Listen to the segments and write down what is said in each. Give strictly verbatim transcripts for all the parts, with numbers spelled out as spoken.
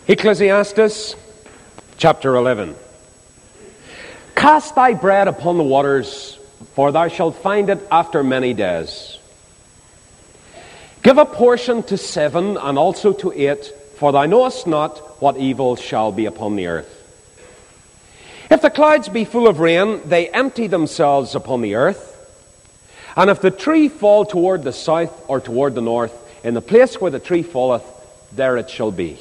Ecclesiastes chapter eleven. Cast thy bread upon the waters, for thou shalt find it after many days. Give a portion to seven, and also to eight, for thou knowest not what evil shall be upon the earth. If the clouds be full of rain, they empty themselves upon the earth. And if the tree fall toward the south or toward the north, in the place where the tree falleth, there it shall be.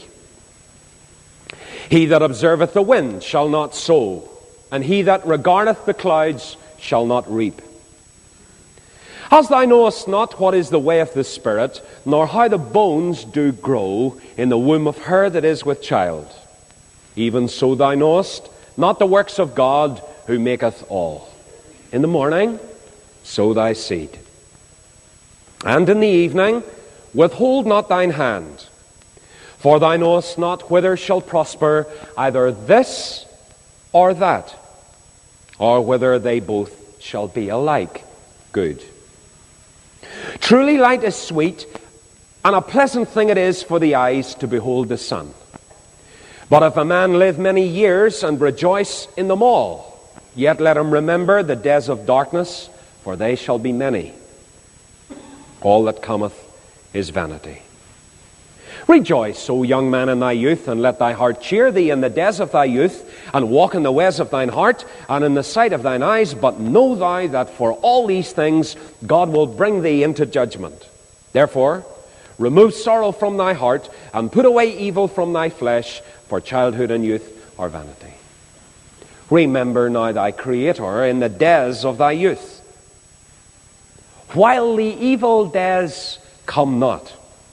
He that observeth the wind shall not sow, and he that regardeth the clouds shall not reap. As thou knowest not what is the way of the Spirit, nor how the bones do grow in the womb of her that is with child, even so thou knowest not the works of God who maketh all. In the morning sow thy seed, and in the evening withhold not thine hand, for thou knowest not whither shall prosper either this or that, or whether they both shall be alike good. Truly light is sweet, and a pleasant thing it is for the eyes to behold the sun. But if a man live many years and rejoice in them all, yet let him remember the days of darkness, for they shall be many. All that cometh is vanity. Rejoice, O young man, in thy youth, and let thy heart cheer thee in the days of thy youth, and walk in the ways of thine heart, and in the sight of thine eyes. But know thou that for all these things God will bring thee into judgment. Therefore, remove sorrow from thy heart, and put away evil from thy flesh, for childhood and youth are vanity. Remember now thy Creator in the days of thy youth, while the evil days come not.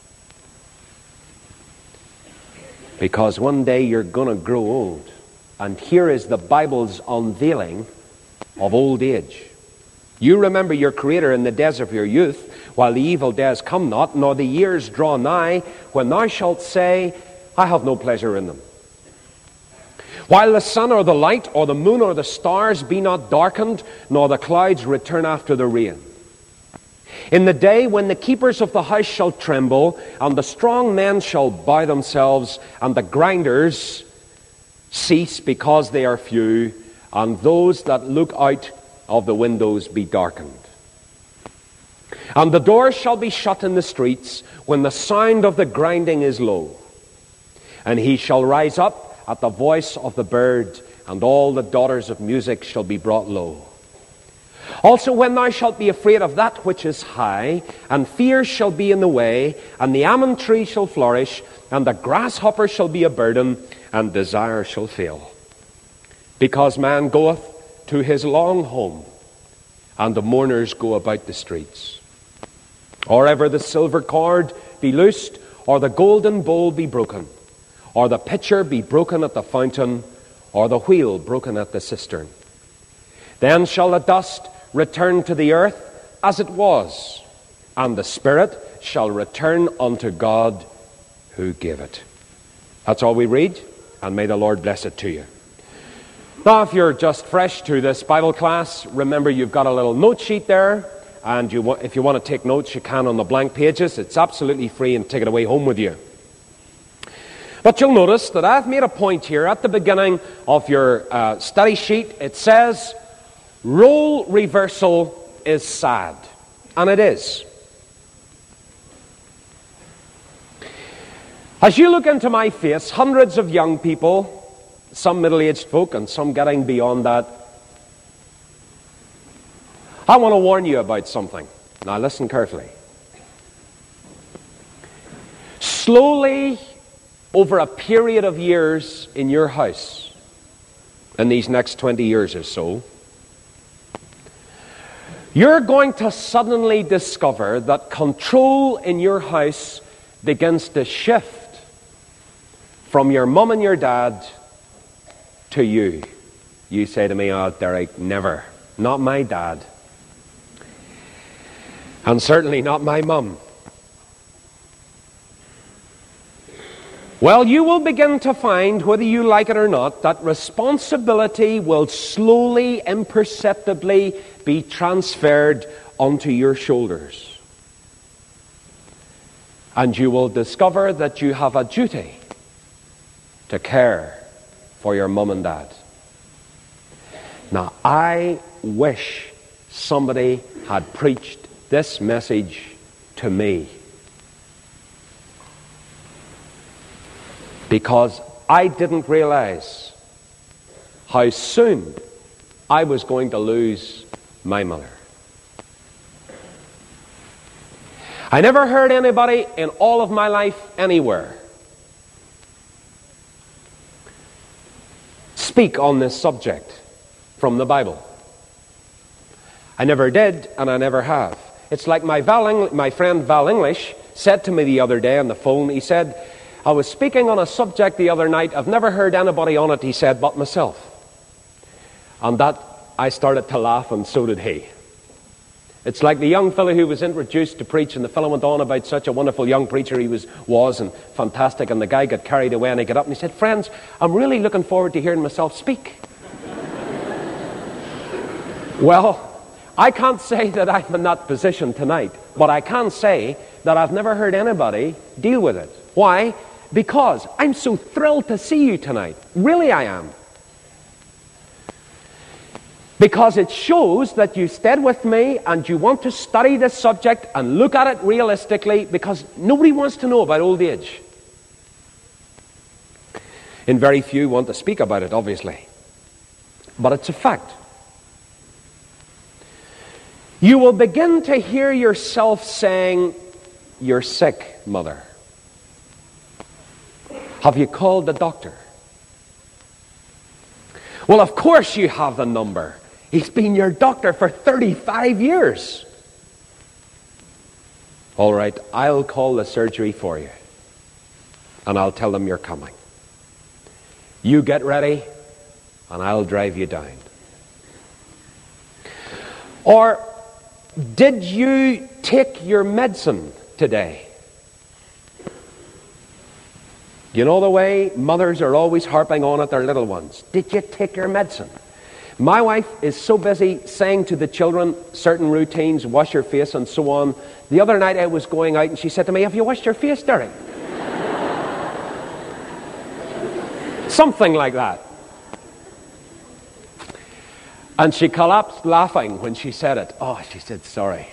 Because one day you're going to grow old. And here is the Bible's unveiling of old age. You remember your Creator in the days of your youth, while the evil days come not, nor the years draw nigh, when thou shalt say, I have no pleasure in them. While the sun or the light or the moon or the stars be not darkened, nor the clouds return after the rain. In the day when the keepers of the house shall tremble, and the strong men shall bow themselves, and the grinders cease because they are few, and those that look out of the windows be darkened. And the doors shall be shut in the streets, when the sound of the grinding is low. And he shall rise up at the voice of the bird, and all the daughters of music shall be brought low. Also when thou shalt be afraid of that which is high, and fear shall be in the way, and the almond tree shall flourish, and the grasshopper shall be a burden, and desire shall fail. Because man goeth to his long home, and the mourners go about the streets. Or ever the silver cord be loosed, or the golden bowl be broken, or the pitcher be broken at the fountain, or the wheel broken at the cistern. Then shall the dust return to the earth as it was, and the Spirit shall return unto God who gave it. That's all we read, and may the Lord bless it to you. Now, if you're just fresh to this Bible class, remember you've got a little note sheet there, and you, if you want to take notes, you can on the blank pages. It's absolutely free, and take it away home with you. But you'll notice that I've made a point here at the beginning of your uh, study sheet. It says, role reversal is sad. And it is. As you look into my face, hundreds of young people, some middle-aged folk and some getting beyond that, I want to warn you about something. Now listen carefully. Slowly, over a period of years in your house, in these next twenty years or so, you're going to suddenly discover that control in your house begins to shift from your mum and your dad to you. You say to me, oh, Derek, never. Not my dad. And certainly not my mum. Well, you will begin to find, whether you like it or not, that responsibility will slowly, imperceptibly be transferred onto your shoulders. And you will discover that you have a duty to care for your mum and dad. Now, I wish somebody had preached this message to me, because I didn't realize how soon I was going to lose my mother. I never heard anybody in all of my life anywhere speak on this subject from the Bible. I never did, and I never have. It's like my, Val Eng- my friend Val English said to me the other day on the phone. He said, I was speaking on a subject the other night. I've never heard anybody on it, he said, but myself. And that, I started to laugh, and so did he. It's like the young fellow who was introduced to preach, and the fellow went on about such a wonderful young preacher he was, was and fantastic, and the guy got carried away, and he got up and he said, friends, I'm really looking forward to hearing myself speak. Well, I can't say that I'm in that position tonight, but I can say that I've never heard anybody deal with it. Why? Because I'm so thrilled to see you tonight. Really, I am. Because it shows that you stayed with me and you want to study this subject and look at it realistically, because nobody wants to know about old age. And very few want to speak about it, obviously. But it's a fact. You will begin to hear yourself saying, "You're sick, mother. Have you called the doctor?" Well, of course you have the number. He's been your doctor for thirty-five years. All right, I'll call the surgery for you. And I'll tell them you're coming. You get ready, and I'll drive you down. Or, did you take your medicine today? You know the way mothers are always harping on at their little ones. Did you take your medicine? My wife is so busy saying to the children certain routines, wash your face and so on. The other night I was going out and she said to me, "Have you washed your face, Derek?" Something like that. And she collapsed laughing when she said it. Oh, she said, "Sorry."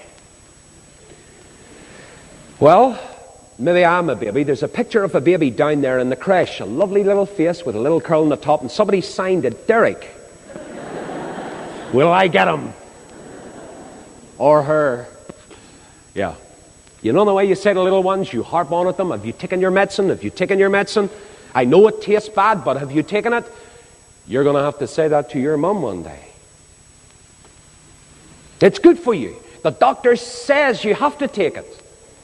Well, maybe I'm a baby. There's a picture of a baby down there in the creche. A lovely little face with a little curl on the top. And somebody signed it, Derek. Will I get him? Or her. Yeah. You know the way you say to little ones, you harp on at them. Have you taken your medicine? Have you taken your medicine? I know it tastes bad, but have you taken it? You're going to have to say that to your mum one day. It's good for you. The doctor says you have to take it.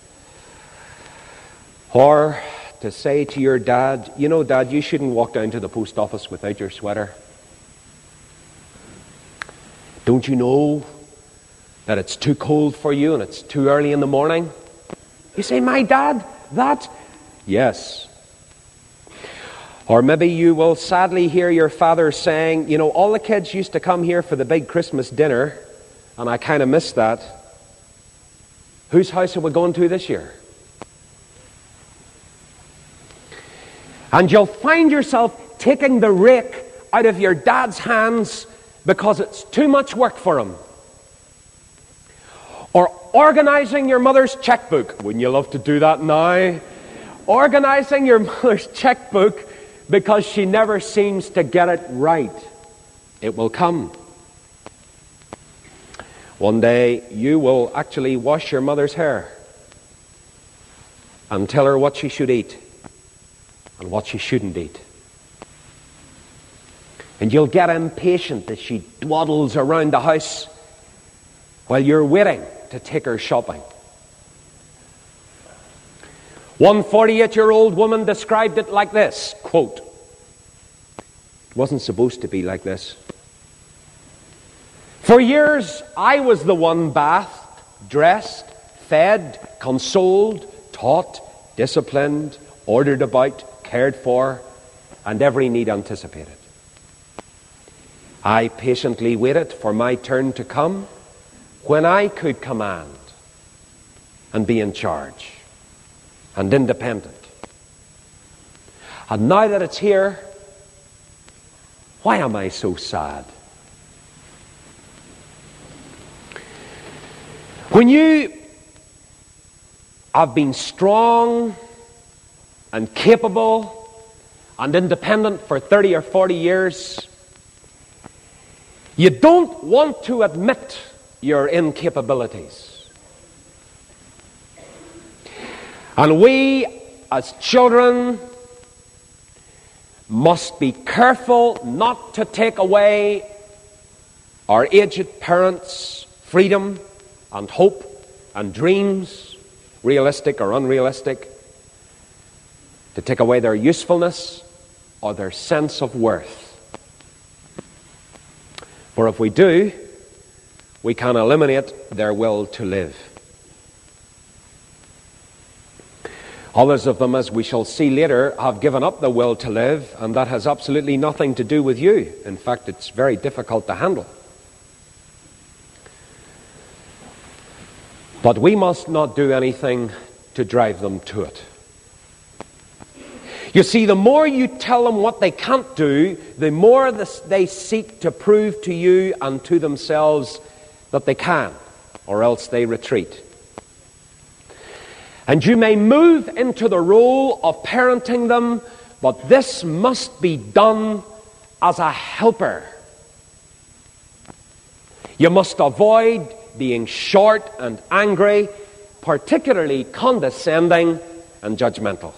Or to say to your dad, "You know, Dad, you shouldn't walk down to the post office without your sweater. Don't you know that it's too cold for you and it's too early in the morning?" You say, "My dad, that?" Yes. Or maybe you will sadly hear your father saying, "You know, all the kids used to come here for the big Christmas dinner, and I kind of missed that. Whose house are we going to this year?" And you'll find yourself taking the rake out of your dad's hands because it's too much work for him. Or organizing your mother's checkbook. Wouldn't you love to do that now? Organizing your mother's checkbook because she never seems to get it right. It will come. One day you will actually wash your mother's hair and tell her what she should eat and what she shouldn't eat. And you'll get impatient as she dwaddles around the house while you're waiting to take her shopping. One forty-eight-year-old woman described it like this, quote, "It wasn't supposed to be like this. For years, I was the one bathed, dressed, fed, consoled, taught, disciplined, ordered about, cared for, and every need anticipated. I patiently waited for my turn to come when I could command and be in charge and independent. And now that it's here, why am I so sad? When you have been strong and capable and independent for thirty or forty years, you don't want to admit your incapabilities. And we, as children, must be careful not to take away our aged parents' freedom and hope and dreams, realistic or unrealistic, to take away their usefulness or their sense of worth. For if we do, we can eliminate their will to live. Others of them, as we shall see later, have given up the will to live, and that has absolutely nothing to do with you. In fact, it's very difficult to handle. But we must not do anything to drive them to it. You see, the more you tell them what they can't do, the more they seek to prove to you and to themselves that they can, or else they retreat. And you may move into the role of parenting them, but this must be done as a helper. You must avoid being short and angry, particularly condescending and judgmental.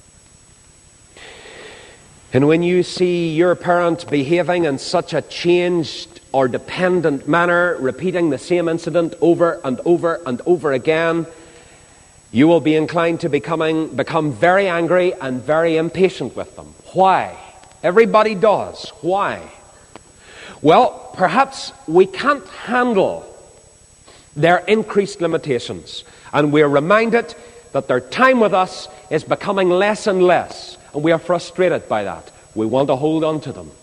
And when you see your parent behaving in such a changed or dependent manner, repeating the same incident over and over and over again, you will be inclined to becoming, become very angry and very impatient with them. Why? Everybody does. Why? Well, perhaps we can't handle their increased limitations, and we're reminded that their time with us is becoming less and less, and we are frustrated by that. We want to hold on to them.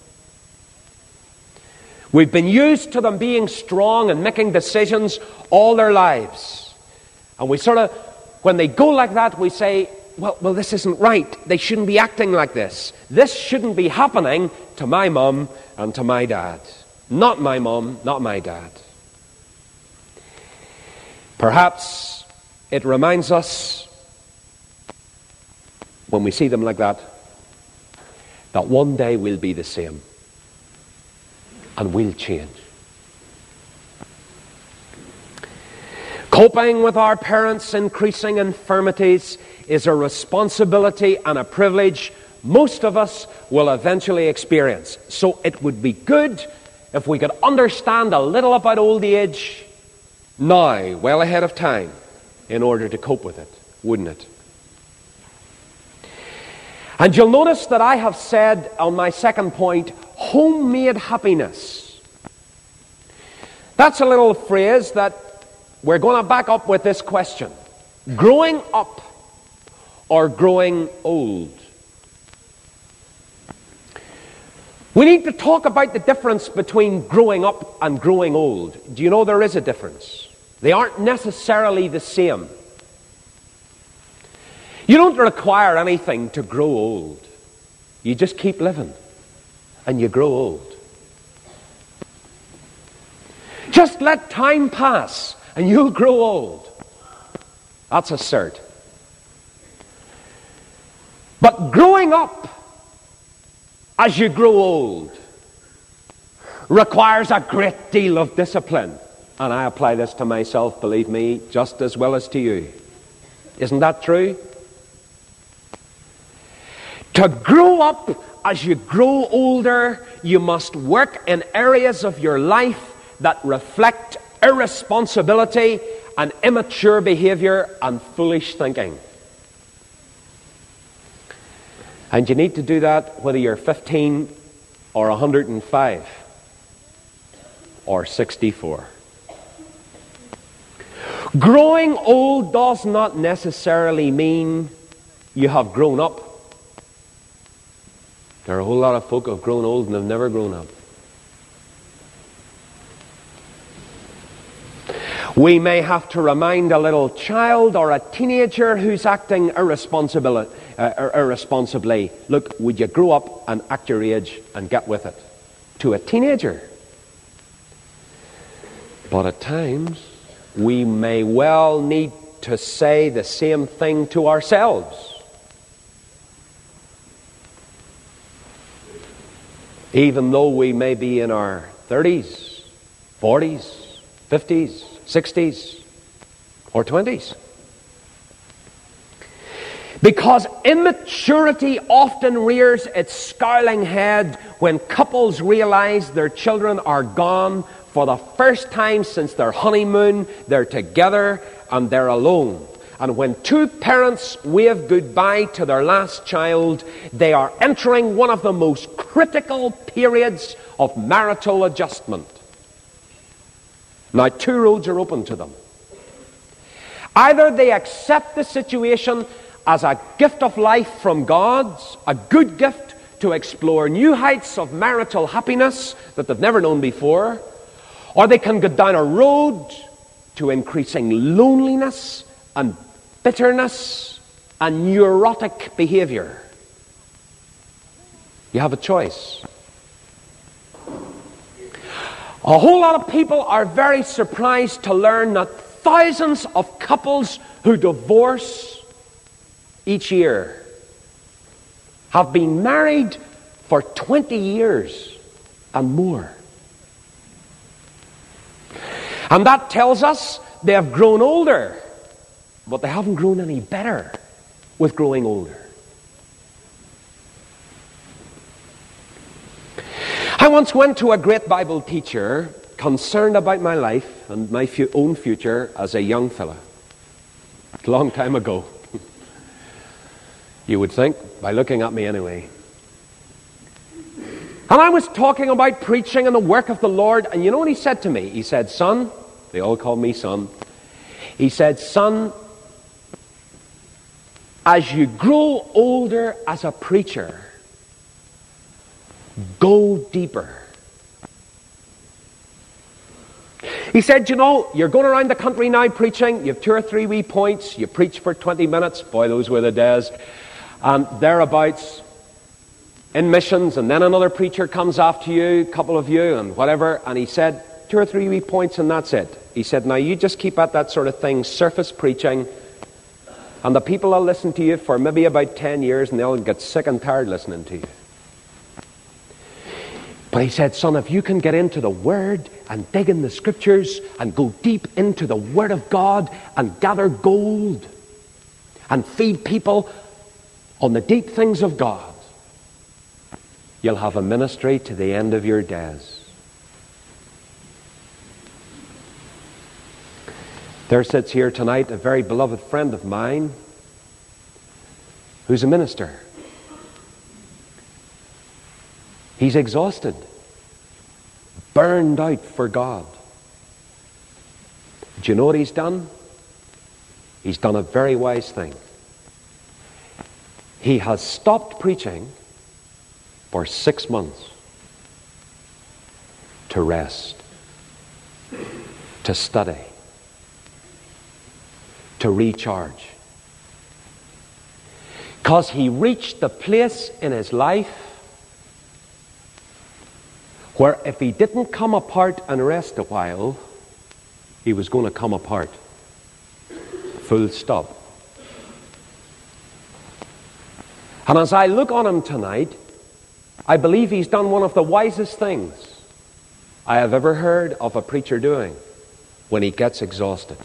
We've been used to them being strong and making decisions all their lives, and we sort of, when they go like that, we say, well, well, this isn't right. They shouldn't be acting like this. This shouldn't be happening to my mum and to my dad. Not my mum, not my dad. Perhaps it reminds us, when we see them like that, that one day we'll be the same. And we'll change. Coping with our parents' increasing infirmities is a responsibility and a privilege most of us will eventually experience. So it would be good if we could understand a little about old age now, well ahead of time, in order to cope with it, wouldn't it? And you'll notice that I have said on my second point, homemade happiness. That's a little phrase that we're going to back up with this question. Growing up or growing old? We need to talk about the difference between growing up and growing old. Do you know there is a difference? They aren't necessarily the same. You don't require anything to grow old. You just keep living and you grow old. Just let time pass and you'll grow old. That's absurd. But growing up as you grow old requires a great deal of discipline. And I apply this to myself, believe me, just as well as to you. Isn't that true? To grow up as you grow older, you must work in areas of your life that reflect irresponsibility and immature behavior and foolish thinking. And you need to do that whether you're fifteen or one hundred five or sixty-four. Growing old does not necessarily mean you have grown up. There are a whole lot of folk who have grown old and have never grown up. We may have to remind a little child or a teenager who's acting irresponsibil- uh, irresponsibly, look, would you grow up and act your age and get with it? To a teenager. But at times, we may well need to say the same thing to ourselves. Even though we may be in our thirties, forties, fifties, sixties, or twenties. Because immaturity often rears its scowling head when couples realize their children are gone for the first time since their honeymoon. They're together and they're alone. And when two parents wave goodbye to their last child, they are entering one of the most critical periods of marital adjustment. Now, two roads are open to them. Either they accept the situation as a gift of life from God, a good gift to explore new heights of marital happiness that they've never known before, or they can go down a road to increasing loneliness and bitterness and neurotic behavior. You have a choice. A whole lot of people are very surprised to learn that thousands of couples who divorce each year have been married for twenty years and more. And that tells us they have grown older, but they haven't grown any better with growing older. I once went to a great Bible teacher concerned about my life and my fu- own future as a young fella. A long time ago. You would think, by looking at me anyway. And I was talking about preaching and the work of the Lord, and you know what he said to me? He said, son, they all call me son. He said, son, as you grow older as a preacher, go deeper. He said, you know, you're going around the country now preaching, you have two or three wee points, you preach for twenty minutes, boy, those were the days, and thereabouts, in missions, and then another preacher comes after you, a couple of you, and whatever, and he said, two or three wee points and that's it. He said, now you just keep at that sort of thing, surface preaching, and the people will listen to you for maybe about ten years, and they'll get sick and tired listening to you. But he said, son, if you can get into the Word and dig in the Scriptures and go deep into the Word of God and gather gold and feed people on the deep things of God, you'll have a ministry to the end of your days. There sits here tonight a very beloved friend of mine who's a minister. He's exhausted, burned out for God. Do you know what he's done? He's done a very wise thing. He has stopped preaching for six months to rest, to study, to recharge. Because he reached the place in his life where if he didn't come apart and rest a while, he was going to come apart. Full stop. And as I look on him tonight, I believe he's done one of the wisest things I have ever heard of a preacher doing when he gets exhausted.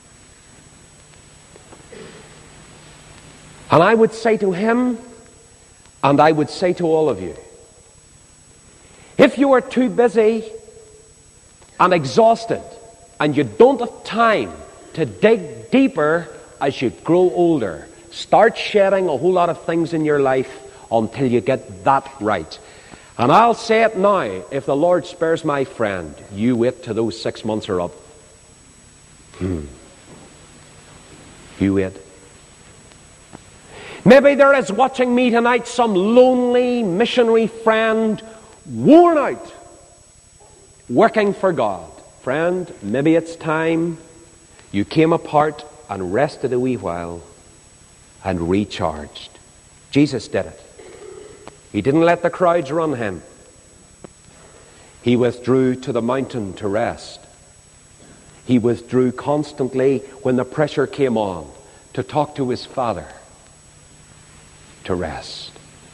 And I would say to him, and I would say to all of you, if you are too busy and exhausted and you don't have time to dig deeper as you grow older, start shedding a whole lot of things in your life until you get that right. And I'll say it now, if the Lord spares my friend, you wait till those six months are up. Hmm. You wait. Maybe there is watching me tonight some lonely missionary friend, worn out, working for God. Friend, maybe it's time You came apart and rested a wee while and recharged. Jesus did it. He didn't let the crowds run him. He withdrew to the mountain to rest. He withdrew constantly when the pressure came on to talk to his Father, to rest.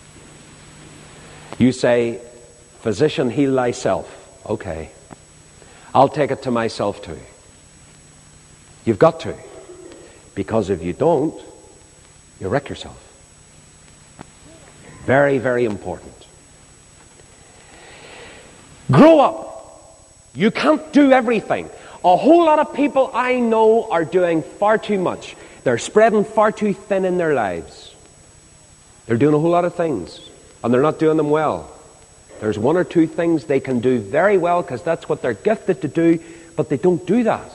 You say, physician, heal thyself. Okay. I'll take it to myself too. You've got to. Because if you don't, you wreck yourself. Very, very important. Grow up. You can't do everything. A whole lot of people I know are doing far too much. They're spreading far too thin in their lives. They're doing a whole lot of things, and they're not doing them well. There's one or two things they can do very well because that's what they're gifted to do, but they don't do that.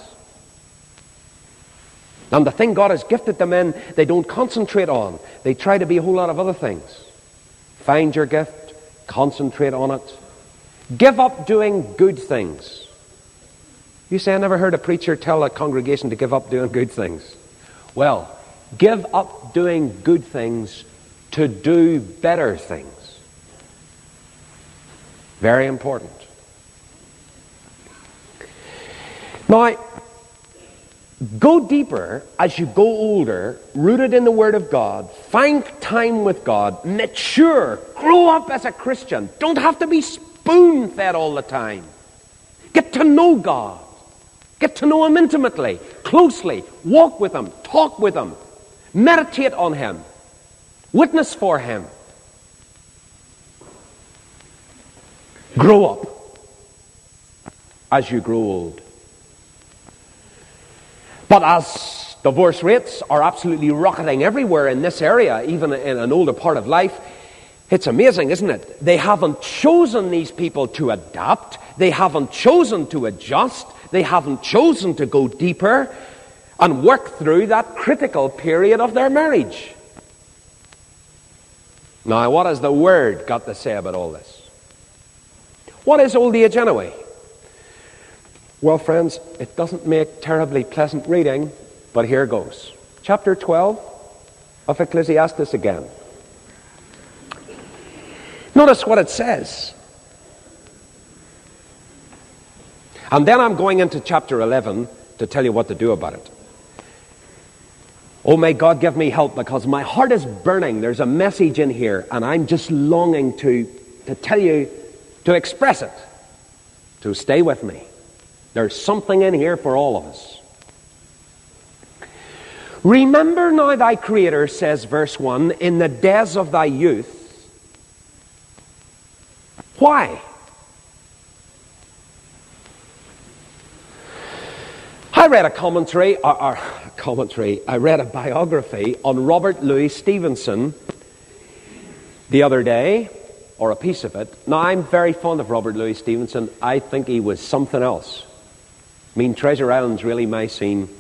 And the thing God has gifted them in, they don't concentrate on. They try to be a whole lot of other things. Find your gift, concentrate on it. Give up doing good things. You say, I never heard a preacher tell a congregation to give up doing good things. Well, give up doing good things to do better things. Very important. Now, go deeper as you go older, rooted in the Word of God. Find time with God. Mature. Grow up as a Christian. Don't have to be spoon-fed all the time. Get to know God. Get to know Him intimately, closely. Walk with Him. Talk with Him. Meditate on Him. Witness for Him. Grow up as you grow old. But as divorce rates are absolutely rocketing everywhere in this area, even in an older part of life, it's amazing, isn't it? They haven't chosen these people to adapt. They haven't chosen to adjust. They haven't chosen to go deeper and work through that critical period of their marriage. Now, what has the Word got to say about all this? What is old age anyway? Well, friends, it doesn't make terribly pleasant reading, but here goes. Chapter twelve of Ecclesiastes again. Notice what it says. And then I'm going into chapter eleven to tell you what to do about it. Oh, may God give me help, because my heart is burning. There's a message in here, and I'm just longing to, to tell you, to express it. To stay with me. There's something in here for all of us. Remember now thy Creator, says verse one, in the days of thy youth. Why? I read a commentary, or, or commentary, I read a biography on Robert Louis Stevenson the other day, or a piece of it. Now, I'm very fond of Robert Louis Stevenson. I think he was something else. I mean, Treasure Island's really my scene.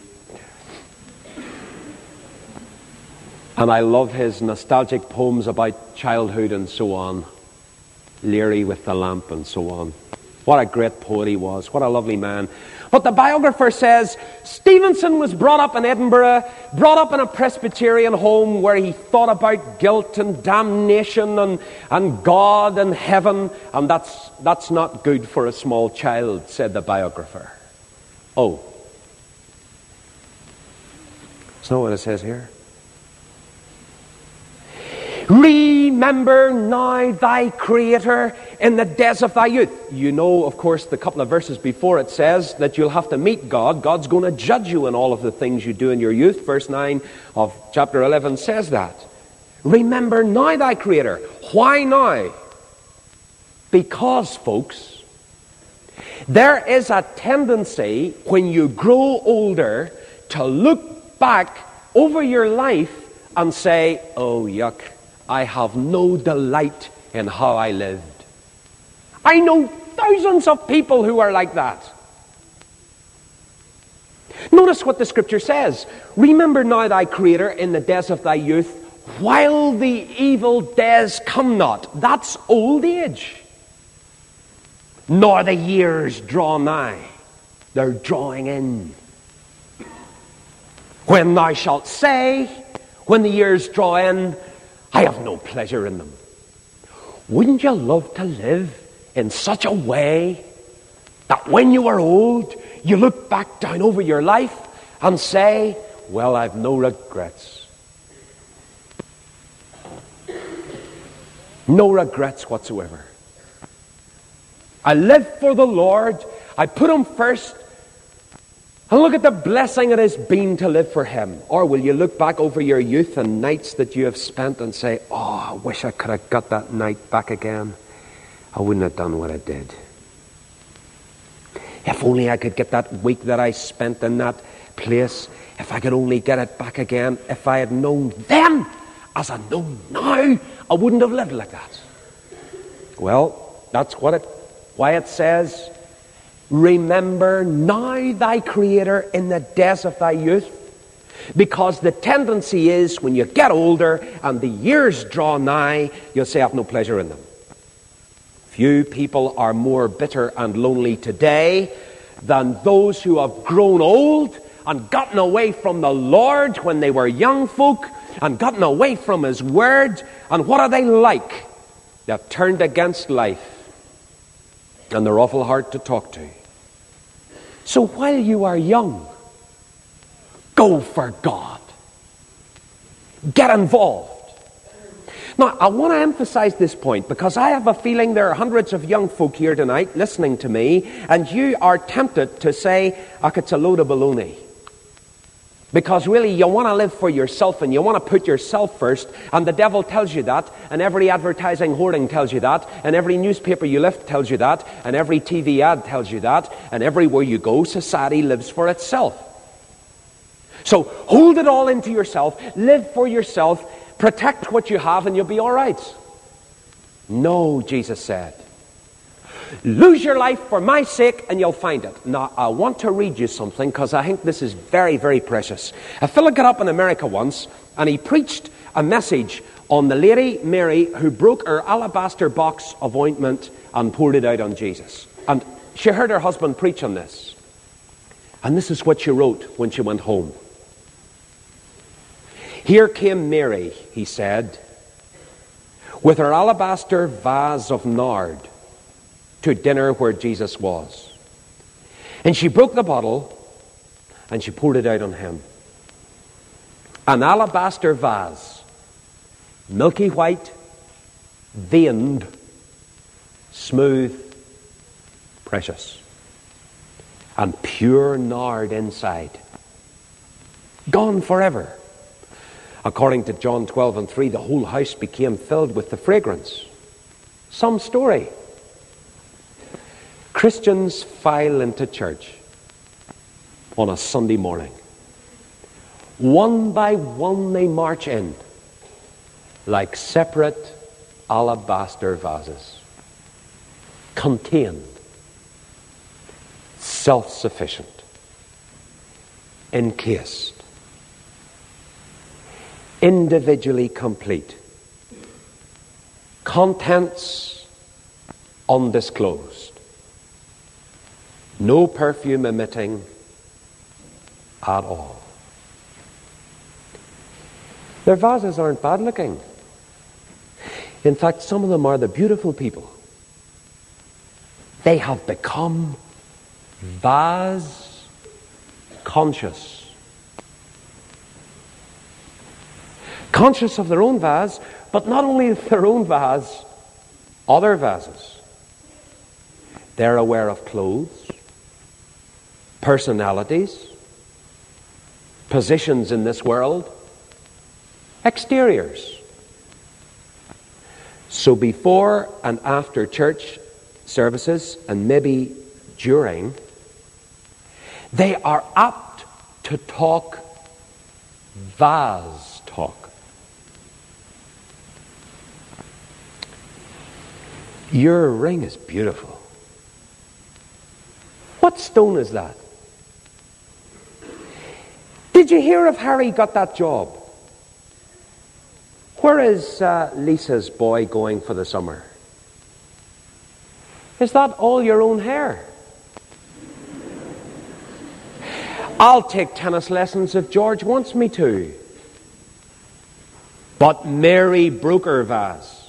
And I love his nostalgic poems about childhood and so on. Leary with the Lamp and so on. What a great poet he was. What a lovely man. But the biographer says, Stevenson was brought up in Edinburgh, brought up in a Presbyterian home where he thought about guilt and damnation and, and God and heaven. And that's, that's not good for a small child, said the biographer. Oh. That's not what it says here. Remember now thy Creator in the days of thy youth. You know, of course, the couple of verses before it says that you'll have to meet God. God's going to judge you in all of the things you do in your youth. Verse nine of chapter eleven says that. Remember now thy Creator. Why now? Because, folks, there is a tendency when you grow older to look back over your life and say, oh, yuck. I have no delight in how I lived. I know thousands of people who are like that. Notice what the scripture says. Remember now thy Creator in the days of thy youth, while the evil days come not. That's old age. Nor the years draw nigh. They're drawing in. When thou shalt say, when the years draw in, I have no pleasure in them. Wouldn't you love to live in such a way that when you are old, you look back down over your life and say, well, I've no regrets. No regrets whatsoever. I live for the Lord. I put Him first. And look at the blessing it has been to live for Him. Or will you look back over your youth and nights that you have spent and say, oh, I wish I could have got that night back again. I wouldn't have done what I did. If only I could get that week that I spent in that place. If I could only get it back again. If I had known then, as I know now, I wouldn't have lived like that. Well, that's what it, why it says, remember now thy Creator in the days of thy youth. Because the tendency is when you get older and the years draw nigh, you'll say, I have no pleasure in them. Few people are more bitter and lonely today than those who have grown old and gotten away from the Lord when they were young folk and gotten away from His Word. And what are they like? They've turned against life. And they're awful hard to talk to. So while you are young, go for God. Get involved. Now, I want to emphasize this point because I have a feeling there are hundreds of young folk here tonight listening to me, and you are tempted to say, oh, it's a load of baloney. Because really you want to live for yourself and you want to put yourself first, and the devil tells you that, and every advertising hoarding tells you that, and every newspaper you lift tells you that, and every T V ad tells you that, and everywhere you go, society lives for itself. So hold it all into yourself, live for yourself, protect what you have, and you'll be all right. No, Jesus said. Lose your life for my sake and you'll find it. Now, I want to read you something because I think this is very, very precious. A fellow got up in America once and he preached a message on the lady Mary who broke her alabaster box of ointment and poured it out on Jesus. And she heard her husband preach on this. And this is what she wrote when she went home. Here came Mary, he said, with her alabaster vase of nard to dinner where Jesus was. And she broke the bottle and she poured it out on Him. An alabaster vase, milky white, veined, smooth, precious, and pure nard inside. Gone forever. According to John twelve and three, the whole house became filled with the fragrance. Some story. Christians file into church on a Sunday morning. One by one they march in like separate alabaster vases. Contained. Self-sufficient. Encased. Individually complete. Contents undisclosed. No perfume emitting at all. Their vases aren't bad looking. In fact, some of them are the beautiful people. They have become vase conscious. Conscious of their own vase, but not only their own vase, other vases. They're aware of clothes, personalities, positions in this world, exteriors. So before and after church services, and maybe during, they are apt to talk vase talk. Your ring is beautiful. What stone is that? Did you hear if Harry got that job? Where is uh, Lisa's boy going for the summer? Is that all your own hair? I'll take tennis lessons if George wants me to. But Mary broke her vase.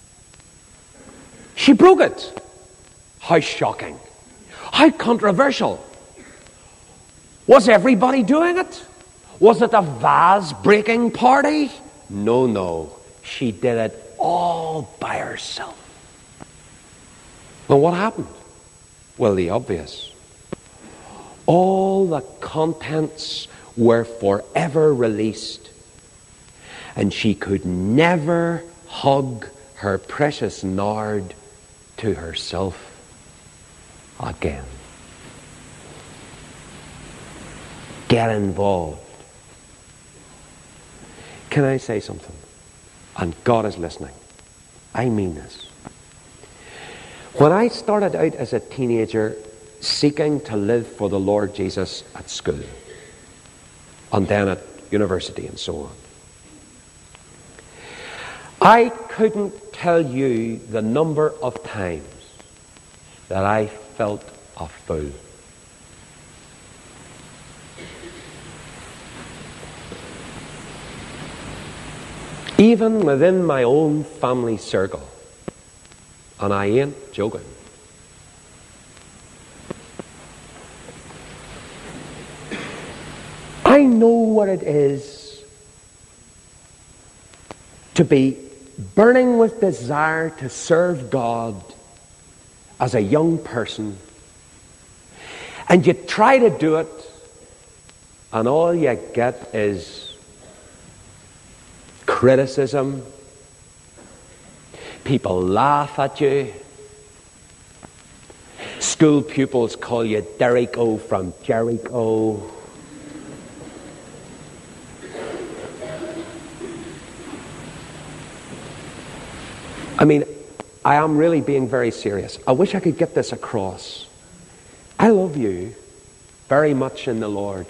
She broke it. How shocking. How controversial. Was everybody doing it? Was it a vase-breaking party? No, no. She did it all by herself. Well, what happened? Well, the obvious. All the contents were forever released, and she could never hug her precious nard to herself again. Get involved. Can I say something? And God is listening. I mean this. When I started out as a teenager seeking to live for the Lord Jesus at school, and then at university and so on, I couldn't tell you the number of times that I felt a fool. Even within my own family circle. And I ain't joking. I know what it is to be burning with desire to serve God as a young person, and you try to do it, and all you get is criticism. People laugh at you. School pupils call you Derrick-o from Jericho. I mean, I am really being very serious. I wish I could get this across. I love you very much in the Lord.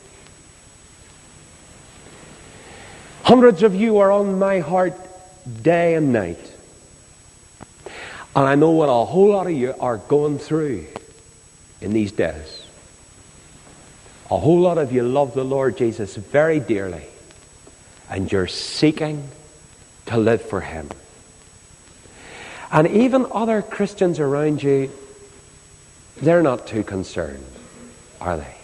Hundreds of you are on my heart day and night. And I know what a whole lot of you are going through in these days. A whole lot of you love the Lord Jesus very dearly, and you're seeking to live for Him. And even other Christians around you, they're not too concerned, are they?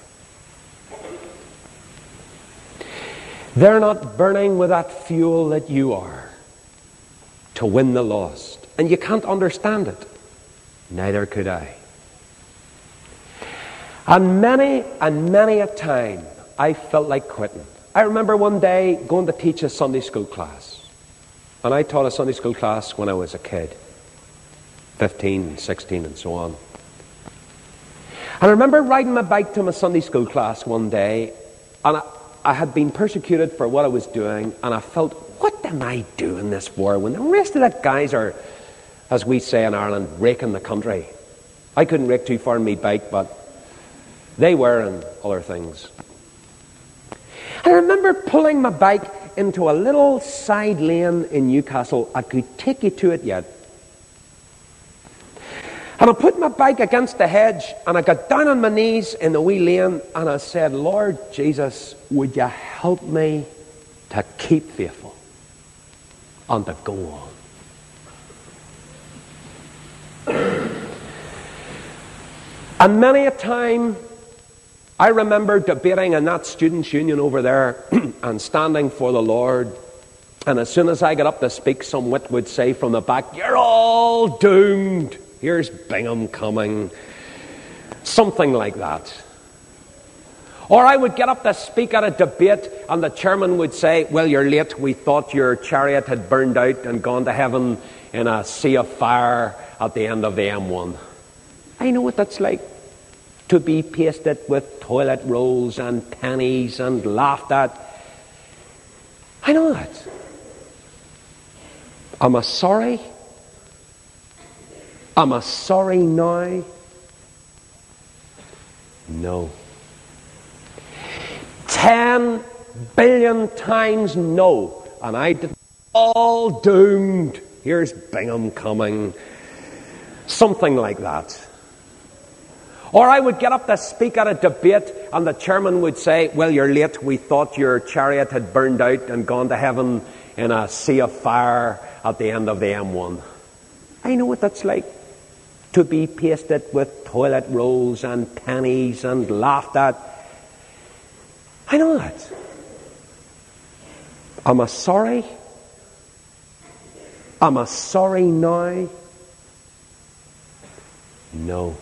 They're not burning with that fuel that you are to win the lost. And you can't understand it. Neither could I. And many and many a time I felt like quitting. I remember one day going to teach a Sunday school class. And I taught a Sunday school class when I was a kid. fifteen, sixteen and so on. And I remember riding my bike to my Sunday school class one day, and I, I had been persecuted for what I was doing, and I felt, what am I doing this for when the rest of the guys are, as we say in Ireland, raking the country? I couldn't rake too far on my bike, but they were, and other things. And I remember pulling my bike into a little side lane in Newcastle. I could take you to it yet. And I put my bike against the hedge, and I got down on my knees in the wee lane, and I said, Lord Jesus, would you help me to keep faithful and to go on? And many a time I remember debating in that students' union over there and standing for the Lord, and as soon as I got up to speak, some wit would say from the back, you're all doomed. Here's Bingham coming. Something like that. Or I would get up to speak at a debate, and the chairman would say, well, you're late. We thought your chariot had burned out and gone to heaven in a sea of fire at the end of the M one. I know what that's like. To be pasted with toilet rolls and pennies and laughed at. I know that. Am I sorry? Am I sorry now? No. Ten billion times no. And I did all doomed. Here's Bingham coming. Something like that. Or I would get up to speak at a debate and the chairman would say, well, you're late. We thought your chariot had burned out and gone to heaven in a sea of fire at the end of the M one. I know what that's like. To be pasted with toilet rolls and pennies and laughed at. I know that. Am I sorry? Am I sorry now? No.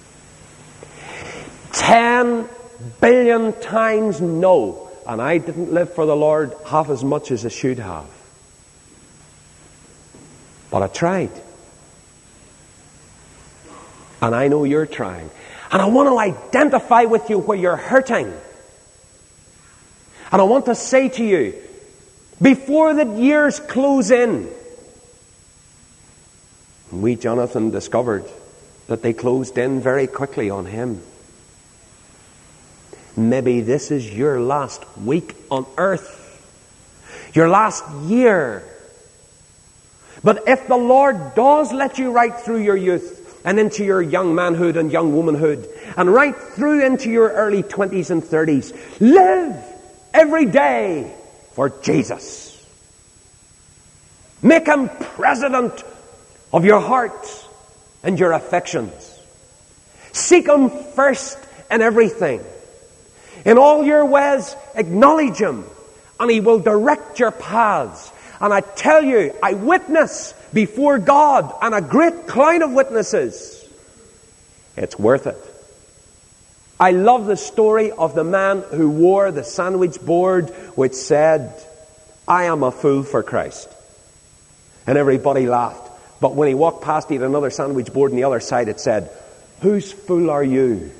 Ten billion times no. And I didn't live for the Lord half as much as I should have. But I tried. And I know you're trying. And I want to identify with you where you're hurting. And I want to say to you, before the years close in, we, Jonathan, discovered that they closed in very quickly on him. Maybe this is your last week on earth. Your last year. But if the Lord does let you right through your youth and into your young manhood and young womanhood and right through into your early twenties and thirties, live every day for Jesus. Make him president of your heart and your affections. Seek him first in everything. In all your ways, acknowledge him, and he will direct your paths. And I tell you, I witness before God and a great cloud of witnesses. It's worth it. I love the story of the man who wore the sandwich board which said, I am a fool for Christ. And everybody laughed. But when he walked past, he had another sandwich board on the other side. It said, whose fool are you?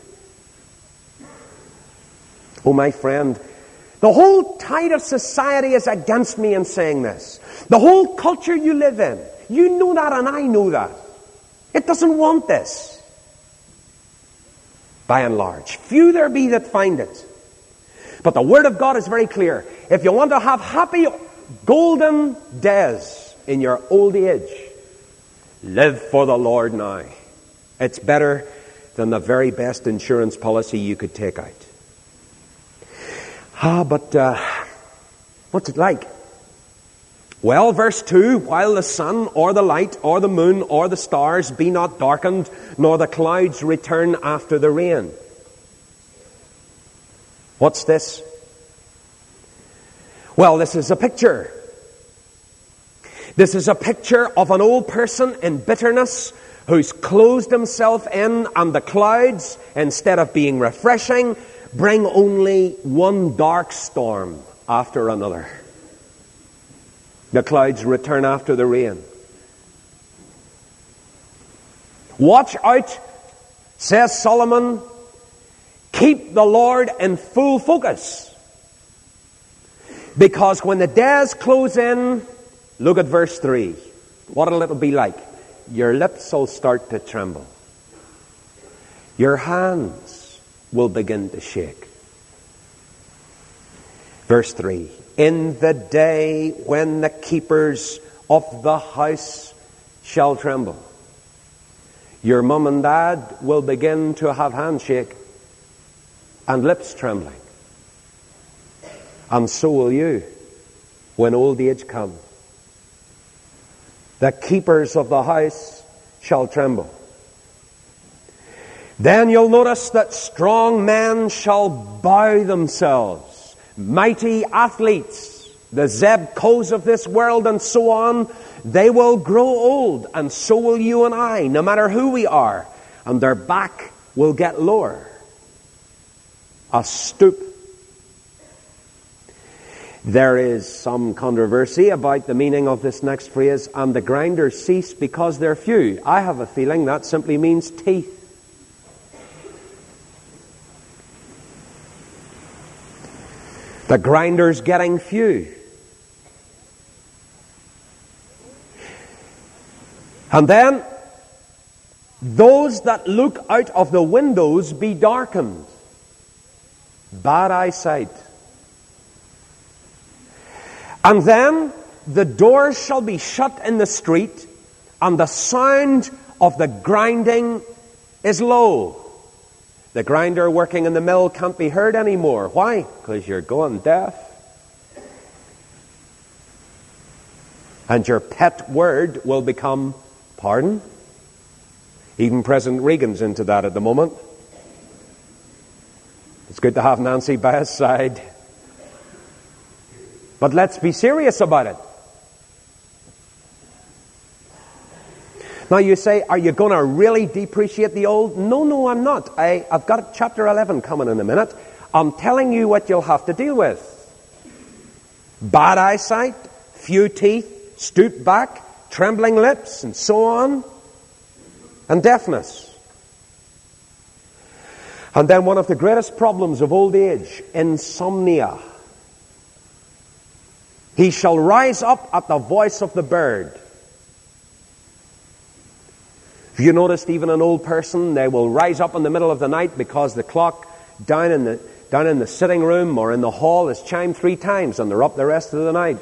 Oh, my friend, the whole tide of society is against me in saying this. The whole culture you live in, you know that and I know that. It doesn't want this. By and large. Few there be that find it. But the Word of God is very clear. If you want to have happy golden days in your old age, live for the Lord now. It's better than the very best insurance policy you could take out. Ah, but uh, what's it like? Well, verse two, while the sun or the light or the moon or the stars be not darkened, nor the clouds return after the rain. What's this? Well, this is a picture. This is a picture of an old person in bitterness who's closed himself in, and the clouds, instead of being refreshing, bring only one dark storm after another. The clouds return after the rain. Watch out, says Solomon. Keep the Lord in full focus. Because when the days close in, look at verse three. What'll it be like? Your lips will start to tremble. Your hands will begin to shake. Verse three. In the day when the keepers of the house shall tremble. Your mum and dad will begin to have handshake and lips trembling. And so will you when old age comes. The keepers of the house shall tremble. Then you'll notice that strong men shall bow themselves. Mighty athletes, the Zeb Coes of this world and so on, they will grow old, and so will you and I, no matter who we are. And their back will get lower. A stoop. There is some controversy about the meaning of this next phrase, and the grinders cease because they're few. I have a feeling that simply means teeth. The grinders getting few. And then, those that look out of the windows be darkened. Bad eyesight. And then, the doors shall be shut in the street, and the sound of the grinding is low. The grinder working in the mill can't be heard anymore. Why? Because you're going deaf. And your pet word will become pardon. Even President Reagan's into that at the moment. It's good to have Nancy by his side. But let's be serious about it. Now you say, are you going to really depreciate the old? No, no, I'm not. I, I've got chapter eleven coming in a minute. I'm telling you what you'll have to deal with. Bad eyesight, few teeth, stooped back, trembling lips, and so on. And deafness. And then one of the greatest problems of old age, insomnia. He shall rise up at the voice of the bird. If you noticed, even an old person, they will rise up in the middle of the night because the clock down in the down in the sitting room or in the hall has chimed three times, and they're up the rest of the night.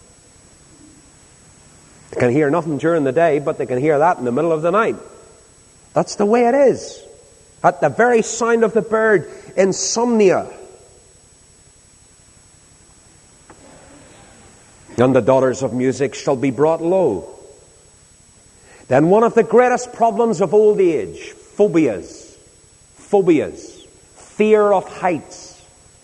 They can hear nothing during the day, but they can hear that in the middle of the night. That's the way it is. At the very sound of the bird, insomnia. And the daughters of music shall be brought low. Then one of the greatest problems of old age, phobias. Phobias. Fear of heights.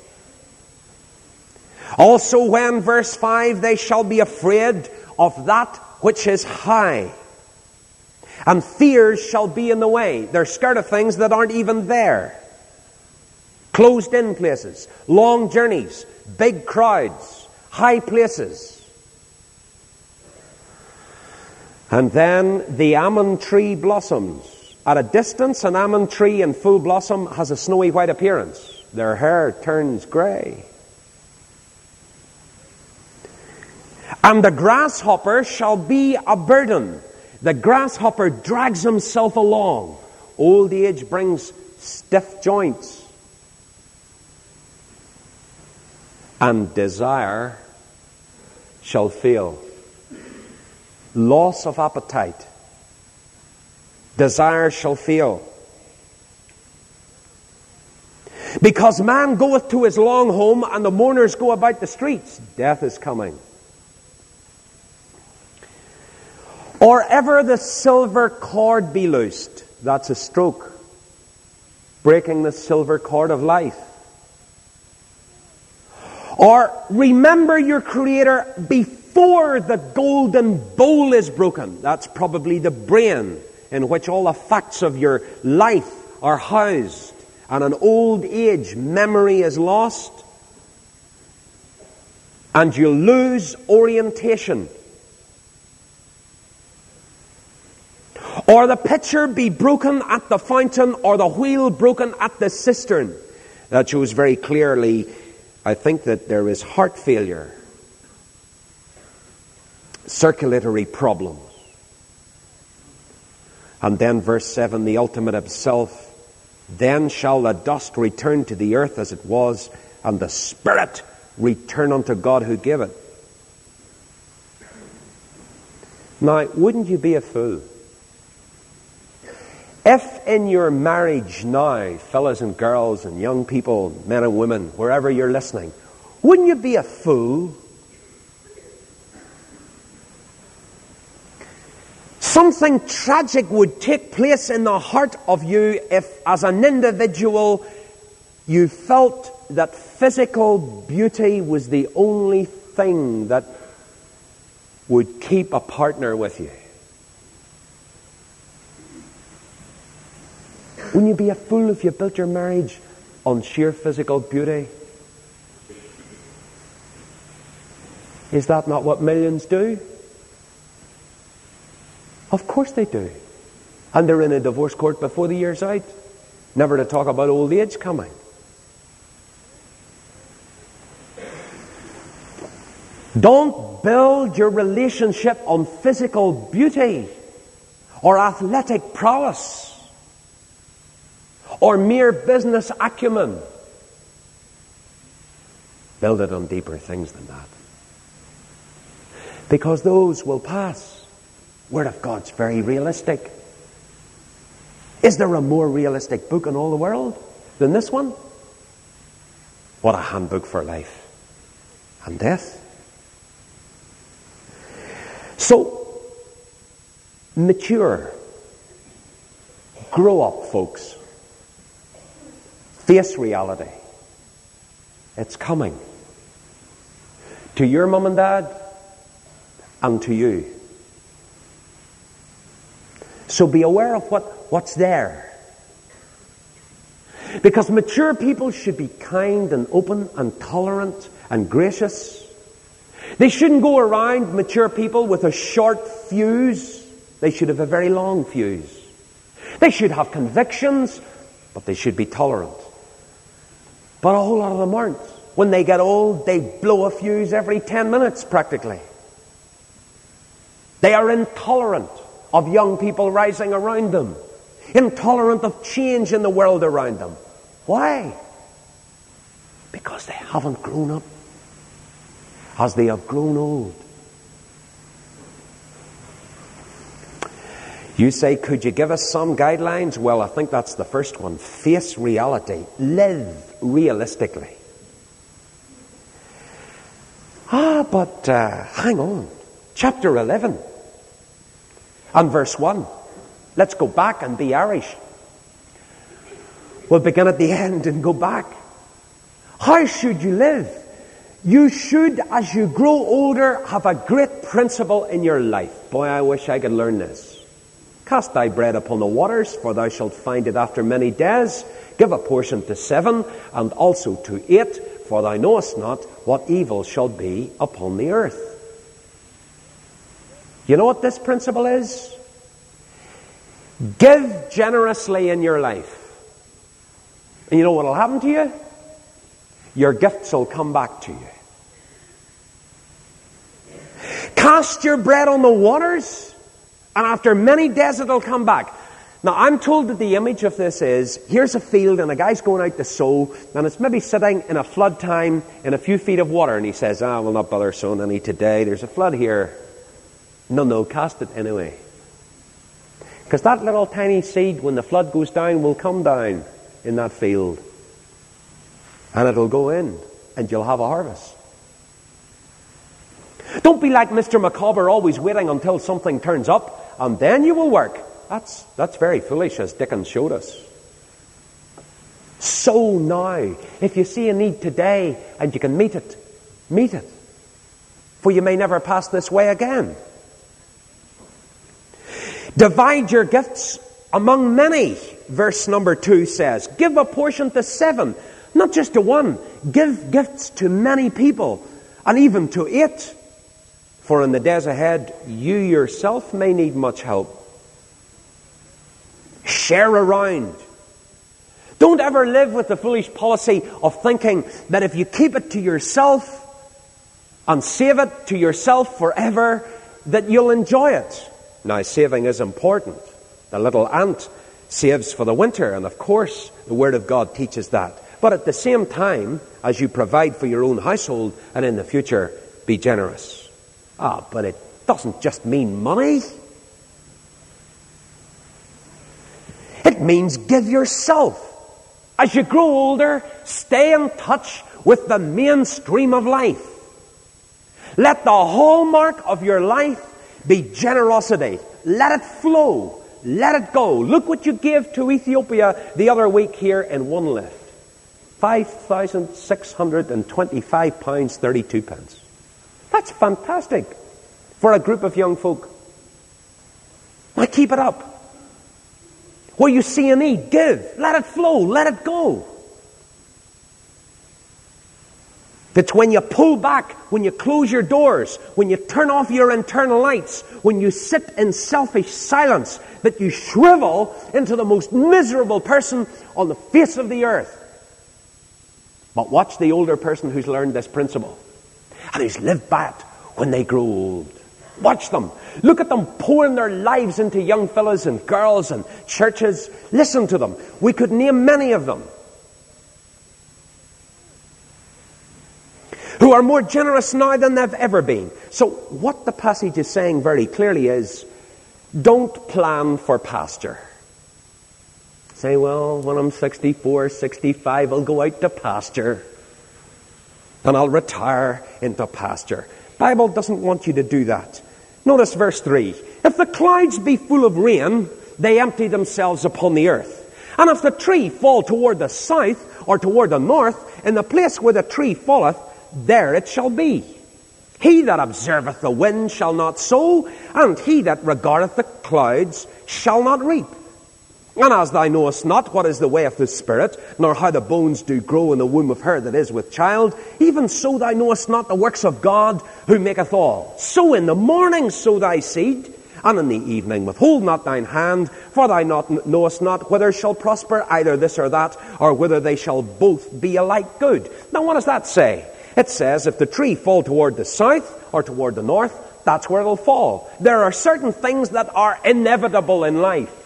Also when, verse five, they shall be afraid of that which is high. And fears shall be in the way. They're scared of things that aren't even there. Closed-in places, long journeys, big crowds, high places. And then the almond tree blossoms. At a distance, an almond tree in full blossom has a snowy white appearance. Their hair turns grey. And the grasshopper shall be a burden. The grasshopper drags himself along. Old age brings stiff joints. And desire shall fail. Loss of appetite. Desire shall fail. Because man goeth to his long home, and the mourners go about the streets. Death is coming. Or ever the silver cord be loosed. That's a stroke. Breaking the silver cord of life. Or remember your Creator before the golden bowl is broken. That's probably the brain in which all the facts of your life are housed. And in old age, memory is lost. And you lose orientation. Or the pitcher be broken at the fountain, or the wheel broken at the cistern. That shows very clearly, I think, that there is heart failure, circulatory problems. And then verse seven, the ultimate itself. Then shall the dust return to the earth as it was, and the spirit return unto God who gave it. Now, wouldn't you be a fool if in your marriage now, fellas and girls and young people, men and women, wherever you're listening, wouldn't you be a fool? Something tragic would take place in the heart of you if, as an individual, you felt that physical beauty was the only thing that would keep a partner with you. Wouldn't you be a fool if you built your marriage on sheer physical beauty? Is that not what millions do? Of course they do. And they're in a divorce court before the year's out. Never to talk about old age coming. Don't build your relationship on physical beauty or athletic prowess or mere business acumen. Build it on deeper things than that. Because those will pass. Word of God's very realistic. Is there a more realistic book in all the world? than this one? What a handbook for life and death. So, mature. Grow up, folks. Face reality. It's coming. To your mum and dad, and to you. So be aware of what, what's there. Because mature people should be kind and open and tolerant and gracious. They shouldn't go around, mature people, with a short fuse. They should have a very long fuse. They should have convictions, but they should be tolerant. But a whole lot of them aren't. When they get old, they blow a fuse every ten minutes, practically. They are intolerant of young people rising around them. Intolerant of change in the world around them. Why? Because they haven't grown up as they have grown old. You say, could you give us some guidelines? Well, I think that's the first one. Face reality. Live realistically. Ah, but uh, hang on. Chapter eleven and verse one. Let's go back and be Irish. We'll begin at the end and go back. How should you live? You should, as you grow older, have a great principle in your life. Boy, I wish I could learn this. Cast thy bread upon the waters, for thou shalt find it after many days. Give a portion to seven, and also to eight, for thou knowest not what evil shall be upon the earth. You know what this principle is? Give generously in your life. And you know what will happen to you? Your gifts will come back to you. Cast your bread on the waters, and after many days it'll come back. Now, I'm told that the image of this is, here's a field and a guy's going out to sow, and it's maybe sitting in a flood time in a few feet of water, and he says, ah, we'll not bother sowing any today. There's a flood here. No, no, cast it anyway. Because that little tiny seed, when the flood goes down, will come down in that field. And it'll go in, and you'll have a harvest. Don't be like Mister Micawber, always waiting until something turns up, and then you will work. That's, that's very foolish, as Dickens showed us. Sow now. If you see a need today, and you can meet it, meet it. For you may never pass this way again. Divide your gifts among many, verse number two says. Give a portion to seven, not just to one. Give gifts to many people, and even to eight. For in the days ahead, you yourself may need much help. Share around. Don't ever live with the foolish policy of thinking that if you keep it to yourself and save it to yourself forever, that you'll enjoy it. Now, saving is important. The little ant saves for the winter, and of course, the Word of God teaches that. But at the same time, as you provide for your own household, and in the future, be generous. Ah, but it doesn't just mean money. It means give yourself. As you grow older, stay in touch with the mainstream of life. Let the hallmark of your life be generosity. Let it flow. Let it go. Look what you gave to Ethiopia the other week here in one lift. five thousand six hundred twenty-five pounds thirty-two pence. That's fantastic for a group of young folk. Now keep it up. Where you see a need, give. Let it flow. Let it go. That's when you pull back, when you close your doors, when you turn off your internal lights, when you sit in selfish silence, that you shrivel into the most miserable person on the face of the earth. But watch the older person who's learned this principle and who's lived by it when they grow old. Watch them. Look at them pouring their lives into young fellas and girls and churches. Listen to them. We could name many of them who are more generous now than they've ever been. So what the passage is saying very clearly is, don't plan for pasture. Say, well, when I'm sixty-four, sixty-five, I'll go out to pasture. And I'll retire into pasture. The Bible doesn't want you to do that. Notice verse three. If the clouds be full of rain, they empty themselves upon the earth. And if the tree fall toward the south or toward the north, in the place where the tree falleth, there it shall be. He that observeth the wind shall not sow, and he that regardeth the clouds shall not reap. And as thou knowest not what is the way of the Spirit, nor how the bones do grow in the womb of her that is with child, even so thou knowest not the works of God who maketh all. So in the morning sow thy seed, and in the evening withhold not thine hand, for thou not knowest not whether shall prosper either this or that, or whether they shall both be alike good. Now what does that say? It says if the tree fall toward the south or toward the north, that's where it'll fall. There are certain things that are inevitable in life.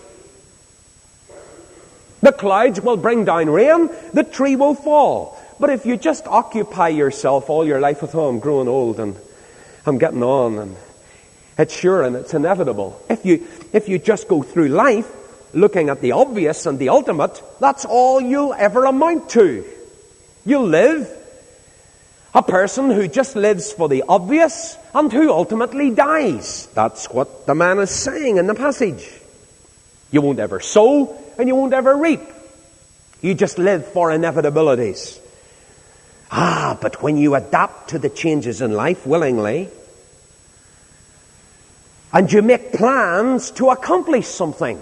The clouds will bring down rain, the tree will fall. But if you just occupy yourself all your life with, oh, I'm growing old and I'm getting on, and it's sure and it's inevitable. If you, if you just go through life looking at the obvious and the ultimate, that's all you'll ever amount to. You'll live a person who just lives for the obvious and who ultimately dies. That's what the man is saying in the passage. You won't ever sow and you won't ever reap. You just live for inevitabilities. Ah, but when you adapt to the changes in life willingly, and you make plans to accomplish something.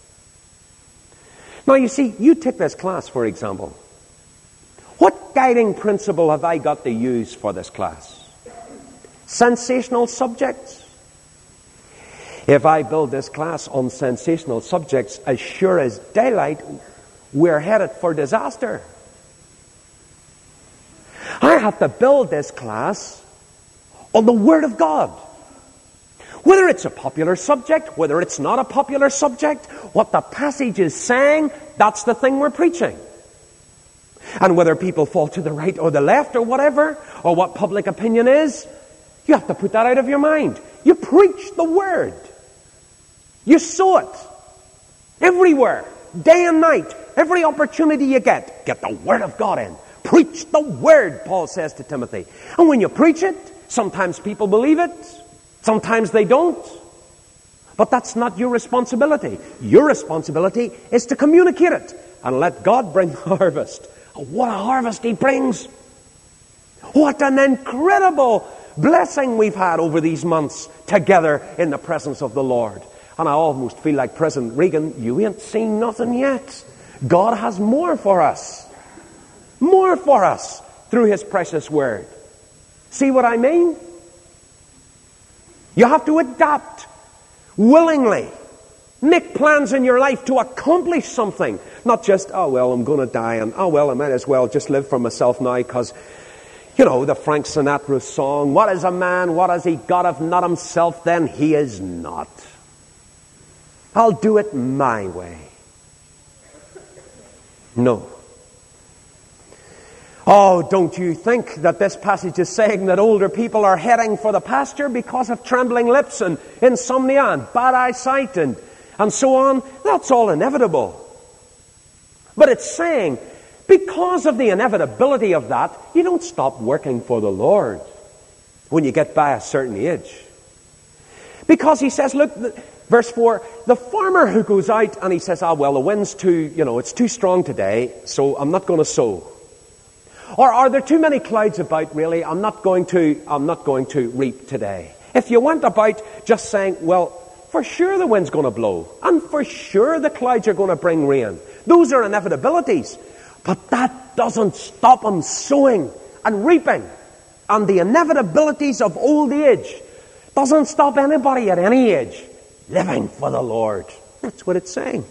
Now you see, you take this class for example. What guiding principle have I got to use for this class? Sensational subjects. If I build this class on sensational subjects, as sure as daylight, we're headed for disaster. I have to build this class on the Word of God. Whether it's a popular subject, whether it's not a popular subject, what the passage is saying, that's the thing we're preaching. And whether people fall to the right or the left or whatever, or what public opinion is, you have to put that out of your mind. You preach the Word. You sow it. Everywhere. Day and night. Every opportunity you get. Get the Word of God in. Preach the Word, Paul says to Timothy. And when you preach it, sometimes people believe it. Sometimes they don't. But that's not your responsibility. Your responsibility is to communicate it and let God bring the harvest. What a harvest He brings. What an incredible blessing we've had over these months together in the presence of the Lord. And I almost feel like President Reagan, you ain't seen nothing yet. God has more for us. More for us through His precious Word. See what I mean? You have to adapt willingly. Make plans in your life to accomplish something. Not just, oh, well, I'm going to die, and oh, well, I might as well just live for myself now because, you know, the Frank Sinatra song, what is a man, what has he got if not himself, then he is not. I'll do it my way. No. Oh, don't you think that this passage is saying that older people are heading for the pasture because of trembling lips and insomnia and bad eyesight and, and so on? That's all inevitable. But it's saying, because of the inevitability of that, you don't stop working for the Lord when you get by a certain age. Because He says, look, verse four, the farmer who goes out and he says, ah, well, the wind's too, you know, it's too strong today, so I'm not going to sow. Or are there too many clouds about, really? I'm not going to, I'm not going to reap today. If you went about just saying, well, for sure the wind's going to blow, and for sure the clouds are going to bring rain. Those are inevitabilities. But that doesn't stop them sowing and reaping. And the inevitabilities of old age doesn't stop anybody at any age living for the Lord. That's what it's saying.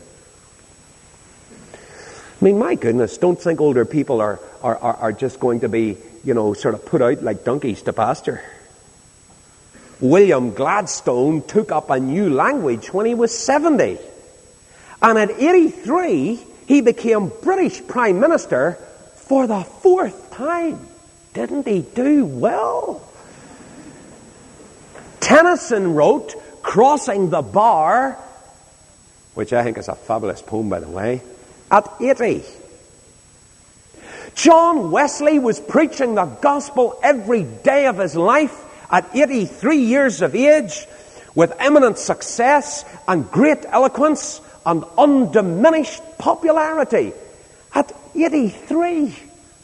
I mean, my goodness, don't think older people are, are, are, are just going to be, you know, sort of put out like donkeys to pasture. William Gladstone took up a new language when he was seventy. And at eighty-three, he became British Prime Minister for the fourth time. Didn't he do well? Tennyson wrote Crossing the Bar, which I think is a fabulous poem, by the way. at eighty. John Wesley was preaching the gospel every day of his life at eighty-three years of age, with eminent success and great eloquence and undiminished popularity. At eighty-three.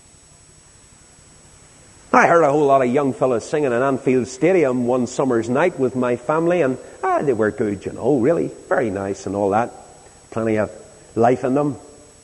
I heard a whole lot of young fellas singing in Anfield Stadium one summer's night with my family, and ah, they were good, you know, really. Very nice and all that. Plenty of life in them.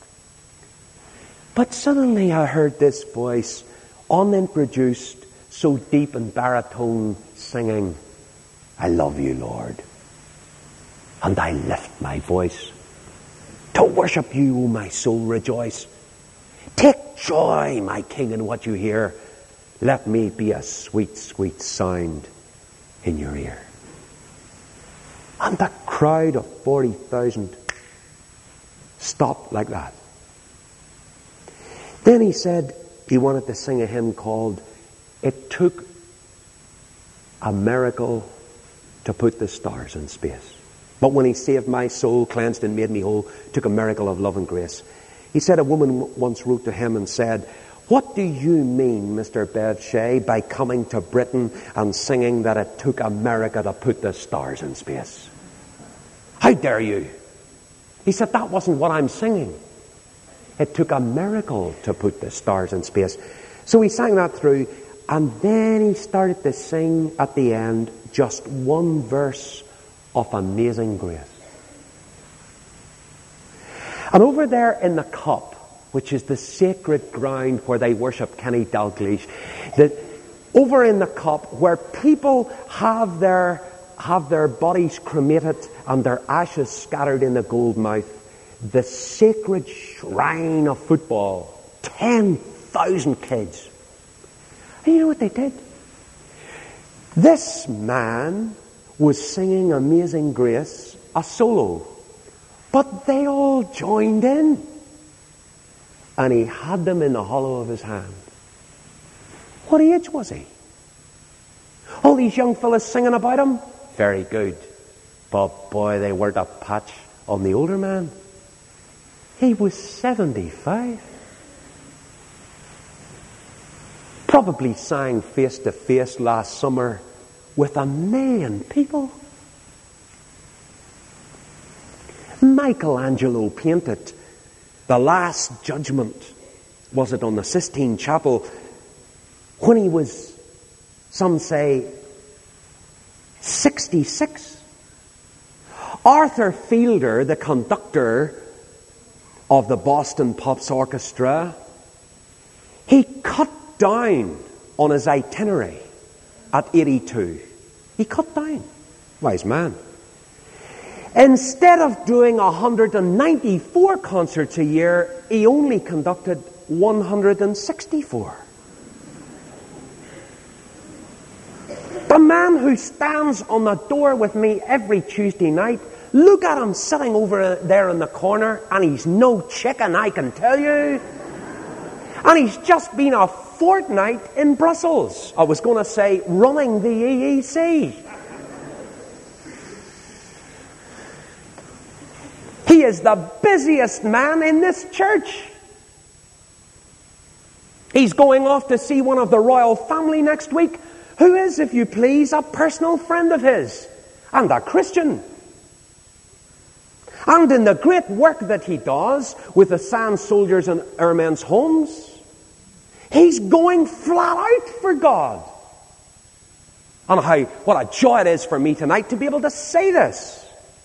But suddenly I heard this voice, unintroduced, so deep in baritone, singing, I love you, Lord. And I lift my voice to worship you, O my soul, rejoice. Take joy, my King, in what you hear. Let me be a sweet, sweet sound in your ear. And the crowd of forty thousand stopped like that. Then he said he wanted to sing a hymn called It Took a Miracle to Put the Stars in Space. But when he saved my soul, cleansed and made me whole, took a miracle of love and grace. He said a woman once wrote to him and said, what do you mean, Mister Bevshay, by coming to Britain and singing that it took America to put the stars in space? How dare you? He said, that wasn't what I'm singing. It took a miracle to put the stars in space. So he sang that through, and then he started to sing at the end just one verse of Amazing Grace. And over there in the cup, which is the sacred ground where they worship Kenny Dalglish, that over in the cup where people have their have their bodies cremated and their ashes scattered in the gold mouth, the sacred shrine of football, ten thousand kids. And you know what they did? This man was singing Amazing Grace, a solo, but they all joined in. And he had them in the hollow of his hand. What age was he? All these young fellas singing about him? Very good. But boy, they weren't a patch on the older man. He was seventy-five. Probably sang face to face last summer with a million people. Michelangelo painted The Last Judgment, was it on the Sistine Chapel, when he was, some say, sixty-six. Arthur Fielder, the conductor of the Boston Pops Orchestra, he cut down on his itinerary at eighty-two. He cut down. Wise man. Instead of doing one hundred ninety-four concerts a year, he only conducted one hundred sixty-four. The man who stands on the door with me every Tuesday night, look at him sitting over there in the corner, and he's no chicken, I can tell you. And he's just been a fortnight in Brussels. I was going to say, running the E E C. He is the busiest man in this church. He's going off to see one of the royal family next week, who is, if you please, a personal friend of his, and a Christian. And in the great work that he does with the Sand Soldiers and Airmen's Homes, he's going flat out for God. And how, what a joy it is for me tonight to be able to say this.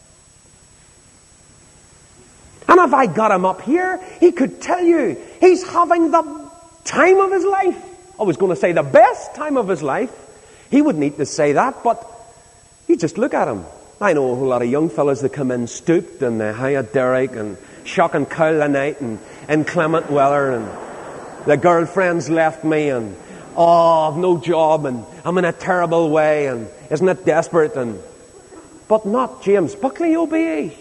And if I got him up here, he could tell you he's having the time of his life. I was going to say the best time of his life. He wouldn't need to say that, but you just look at him. I know a whole lot of young fellas that come in stooped and they hire Derek and shock and cowl the night and inclement weather and the girlfriend's left me and oh, I've no job and I'm in a terrible way and isn't it desperate? And but not James Buckley, O B E.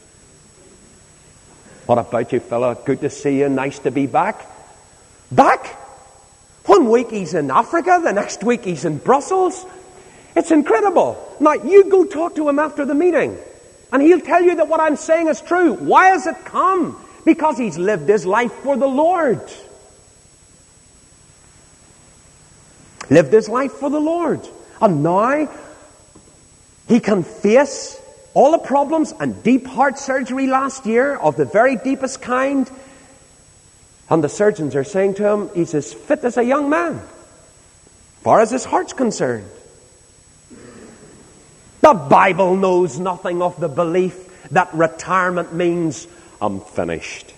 What about you, fella? Good to see you. Nice to be back. Back? One week he's in Africa, the next week he's in Brussels. It's incredible. Now, you go talk to him after the meeting, and he'll tell you that what I'm saying is true. Why has it come? Because he's lived his life for the Lord. Lived his life for the Lord. And now he can face all the problems and deep heart surgery last year of the very deepest kind. And the surgeons are saying to him, he's as fit as a young man, as far as his heart's concerned. The Bible knows nothing of the belief that retirement means I'm finished.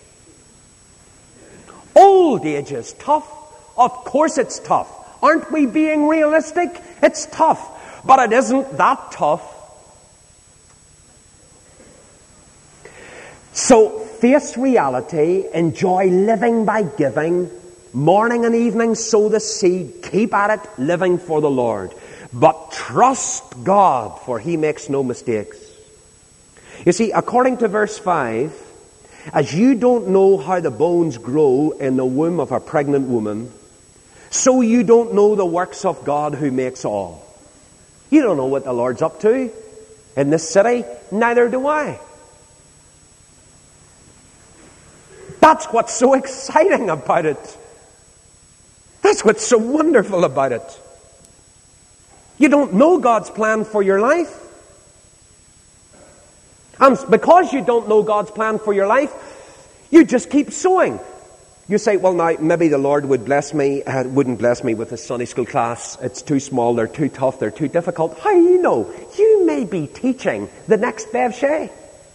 Old age is tough. Of course it's tough. Aren't we being realistic? It's tough. But it isn't that tough. So face reality, enjoy living by giving, morning and evening sow the seed, keep at it, living for the Lord. But trust God, for he makes no mistakes. You see, according to verse five, as you don't know how the bones grow in the womb of a pregnant woman, so you don't know the works of God who makes all. You don't know what the Lord's up to in this city, neither do I. That's what's so exciting about it. That's what's so wonderful about it. You don't know God's plan for your life. And because you don't know God's plan for your life, you just keep sowing. You say, well, now, maybe the Lord would bless me, uh, wouldn't bless me with a Sunday school class. It's too small, they're too tough, they're too difficult. How do you know? You may be teaching the next Bev Shea.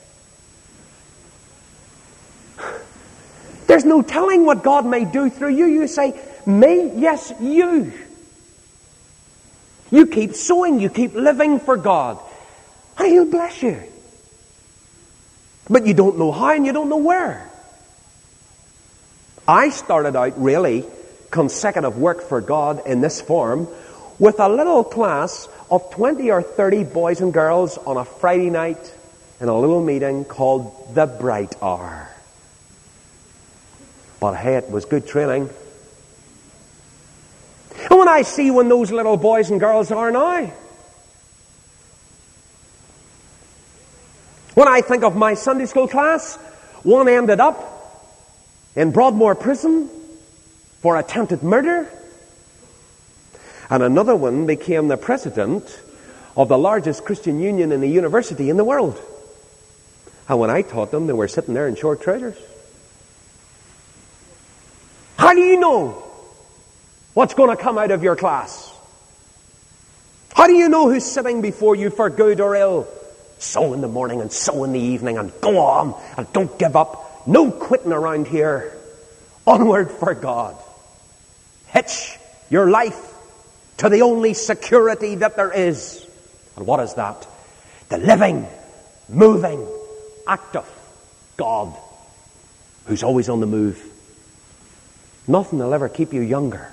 There's no telling what God may do through you. You say, me? Yes, you. You keep sowing, you keep living for God, and he'll bless you. But you don't know how and you don't know where. I started out really consecutive work for God in this form with a little class of twenty or thirty boys and girls on a Friday night in a little meeting called The Bright Hour. But hey, it was good training. And when I see when those little boys and girls are now, when I think of my Sunday school class, one ended up in Broadmoor Prison for attempted murder, and another one became the president of the largest Christian union in a university in the world. And when I taught them, they were sitting there in short trousers. How do you know what's going to come out of your class? How do you know who's sitting before you for good or ill? Sow in the morning and sow in the evening, and go on and don't give up. No quitting around here. Onward for God. Hitch your life to the only security that there is. And what is that? The living, moving, active God who's always on the move. Nothing will ever keep you younger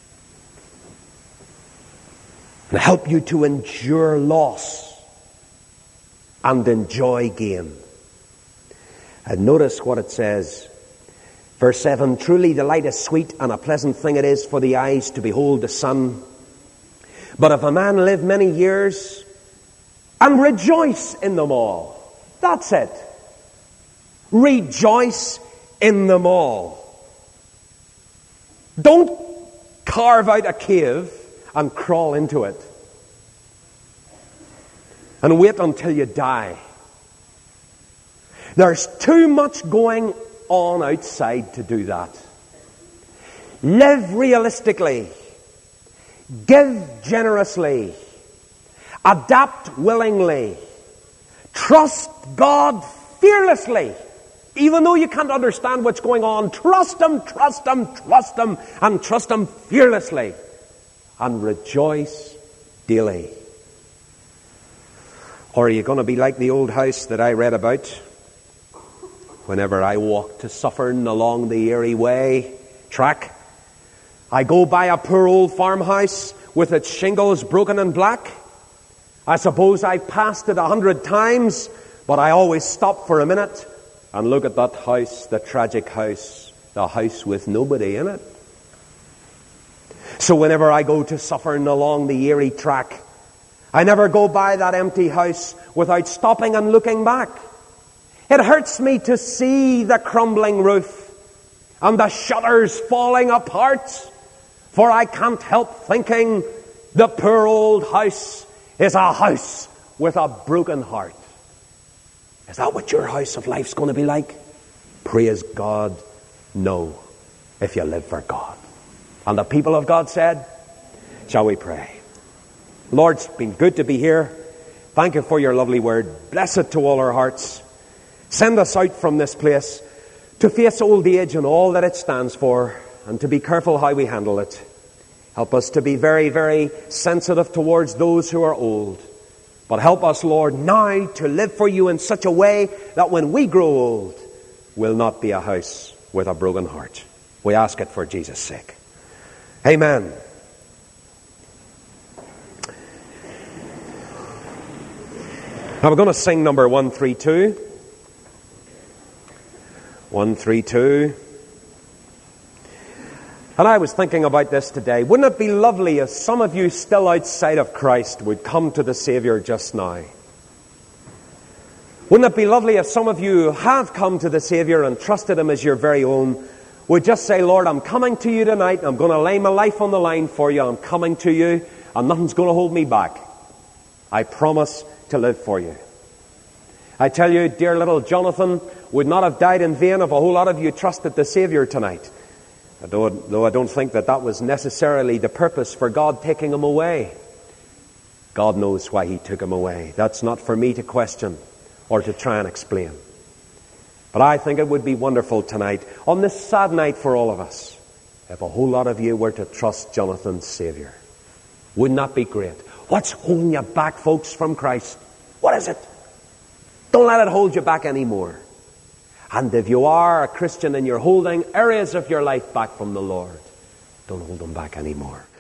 and help you to endure loss and enjoy gain. And notice what it says. Verse seven, truly the light is sweet, and a pleasant thing it is for the eyes to behold the sun. But if a man live many years, and rejoice in them all. That's it. Rejoice in them all. Don't carve out a cave and crawl into it and wait until you die. There's too much going on outside to do that. Live realistically. Give generously. Adapt willingly. Trust God fearlessly. Even though you can't understand what's going on, trust Him, trust Him, trust Him, and trust Him fearlessly. And rejoice daily. Or are you going to be like the old house that I read about? Whenever I walk to Suffern along the Erie Way track, I go by a poor old farmhouse with its shingles broken and black. I suppose I've passed it a hundred times, but I always stop for a minute and look at that house, the tragic house, the house with nobody in it. So whenever I go to Suffern along the Erie track, I never go by that empty house without stopping and looking back. It hurts me to see the crumbling roof and the shutters falling apart, for I can't help thinking the poor old house is a house with a broken heart. Is that what your house of life's going to be like? Praise God, no, if you live for God. And the people of God said, shall we pray? Lord, it's been good to be here. Thank you for your lovely word. Bless it to all our hearts. Send us out from this place to face old age and all that it stands for, and to be careful how we handle it. Help us to be very, very sensitive towards those who are old. But help us, Lord, now to live for you in such a way that when we grow old, we'll not be a house with a broken heart. We ask it for Jesus' sake. Amen. Now we're going to sing number one thirty-two. one thirty-two. And I was thinking about this today. Wouldn't it be lovely if some of you still outside of Christ would come to the Savior just now? Wouldn't it be lovely if some of you who have come to the Savior and trusted Him as your very own would just say, Lord, I'm coming to you tonight. I'm going to lay my life on the line for you. I'm coming to you, and nothing's going to hold me back. I promise to live for you. I tell you, dear little Jonathan would not have died in vain if a whole lot of you trusted the Savior tonight. Though, though I don't think that that was necessarily the purpose for God taking him away. God knows why He took him away. That's not for me to question or to try and explain. But I think it would be wonderful tonight, on this sad night for all of us, if a whole lot of you were to trust Jonathan's Savior. Wouldn't that be great? What's holding you back, folks, from Christ? What is it? Don't let it hold you back anymore. And if you are a Christian and you're holding areas of your life back from the Lord, don't hold them back anymore.